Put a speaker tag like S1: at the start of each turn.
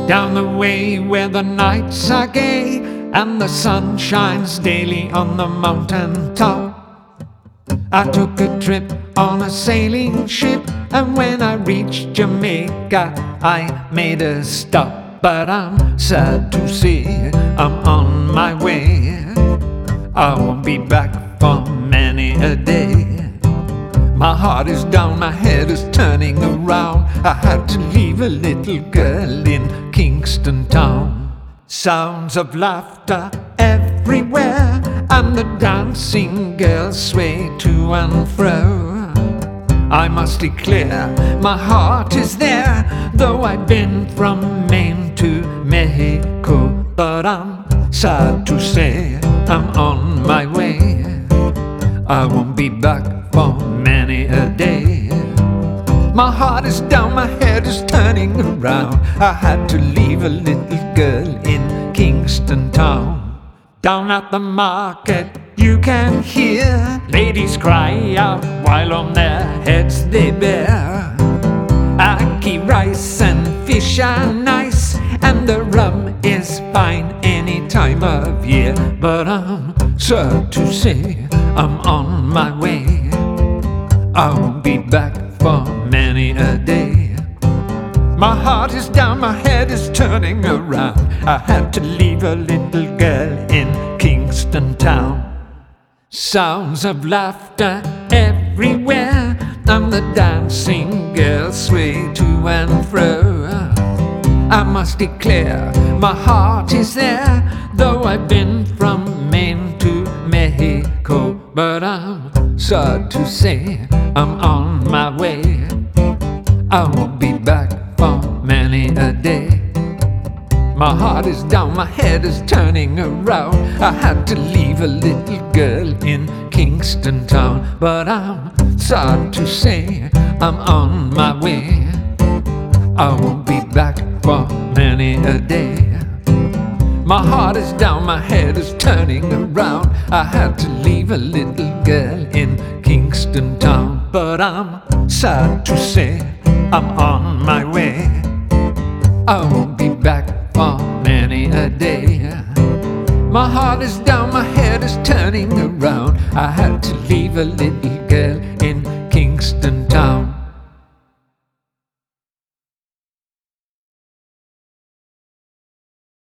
S1: down the way where the nights are gay and the sun shines daily on the mountain top. I took a trip on a sailing ship, and when I reached Jamaica I made a stop. But I'm sad to say I'm on my way. I won't be back for many a day. My heart is down, my head is turning around. I had to leave a little girl in Kingston town. Sounds of laughter everywhere, and the dancing girls sway to and fro. I must declare my heart is there, though I've been from Maine to Mexico. But I'm sad to say I'm on my way. I won't be back for many a day. My heart is down, my head is turning around. I had to leave a little girl in Kingston town. Down at the market you can hear ladies cry out while on their heads they bear. Ackee rice and fish are nice, and the rum is fine any time of year. But I'm sad to say I'm on my way. I won't be back for many a day. My heart is down, my head is turning around. I had to leave a little girl in Kingston town. Sounds of laughter everywhere, and the dancing girls sway to and fro. I must declare my heart is there, though I've been from Maine to Mexico. But I'm sad to say I'm on my way. I won't be back for many a day. My heart is down, my head is turning around. I had to leave a little girl in Kingston town. But I'm sad to say I'm on my way. I won't be back for many a day. My heart is down, my head is turning around. I had to leave a little girl in Kingston town. But I'm sad to say I'm on my way. I won't be back for many a day. My heart is down, my head is turning around. I had to leave a little girl in Kingston town.